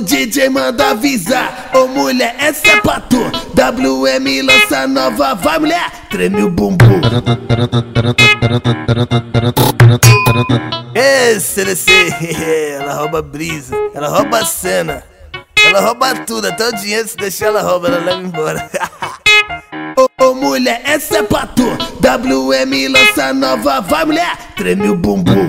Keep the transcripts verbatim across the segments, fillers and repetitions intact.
D J manda avisar, ô mulher, essa é pra tu. W M lança nova, vai mulher, treme o bumbum. Ê, C D C, ela rouba brisa, ela rouba a cena, ela rouba tudo, até o dinheiro se deixar ela rouba, ela leva embora. Ô, ô mulher, essa é pra tu. W M lança nova, vai mulher, treme o bumbum.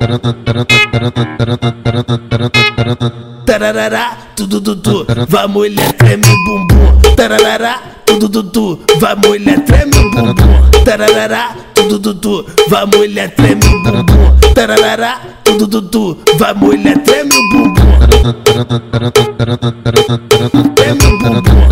Tararará, tudo tudo, vai mulher, treme o bumbum. Tararará, tudo tudo, vai mulher, treme o bumbum. Tararará, tudo tudo, vai mulher, treme o bumbum. Tararará, tudo tudo, vai mulher, treme o bumbum. Treme o bumbum.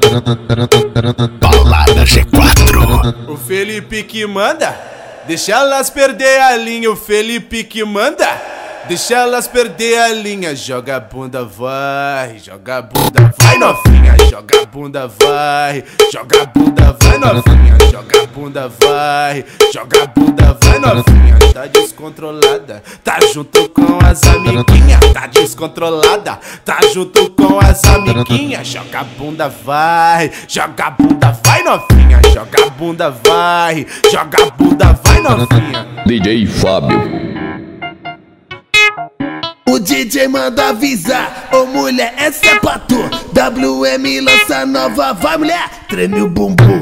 Balada G quatro. O Felipe que manda, deixa elas perder a linha. O Felipe que manda, deixa elas perder a linha. Joga a bunda, vai, joga a bunda, vai novinha. Joga a bunda, vai, joga a bunda, vai novinha. Joga a bunda, vai, joga a bunda, vai novinha. Tá descontrolada, tá junto com as amiguinhas. Tá descontrolada, tá junto com as amiguinhas. Joga a bunda, vai, joga a bunda, vai novinha. Joga a bunda, vai, joga a bunda, vai novinha. D J Fábio. O D J manda avisar, ô mulher, essa é pra tu. W M lança nova, vai mulher, treme o bumbum.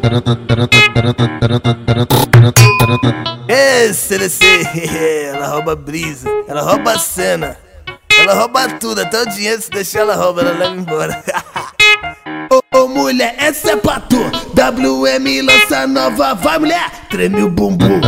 Ê, C D C, ela rouba brisa, ela rouba a cena, ela rouba tudo, até o dinheiro se deixar ela rouba, ela leva embora. Ô, ô mulher, essa é pra tu. W M lança nova, vai mulher, treme o bumbum.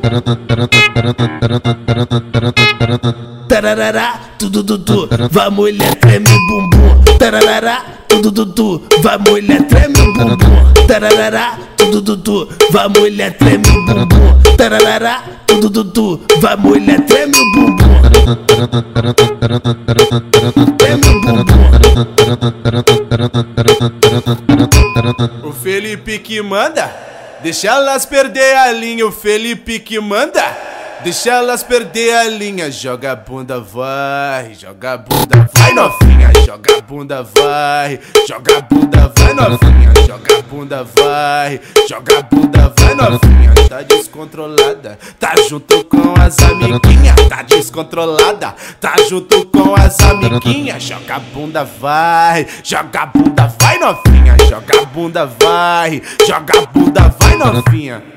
Tararará, tudo tudo, vai mulher, treme o bumbum. Tararará, tudo tudo, vai mulher, treme o bumbum. Tararará, tudo tudo, vai mulher, treme o bumbum. Tararará, tudo tudo, vai mulher, treme o bumbum. Treme o bumbum. O Felipe que manda, deixa elas perder a linha. O Felipe que manda, deixa elas perder a linha. Joga a bunda, vai, joga a bunda, vai novinha. Joga a bunda, vai, joga a bunda, vai novinha. Joga a bunda, vai, joga a bunda, vai novinha. Tá descontrolada, tá junto com as amiguinhas. Tá descontrolada, tá junto com as amiguinhas. Joga a bunda, vai, joga a bunda, vai novinha. Joga a bunda, vai, joga a bunda, vai novinha.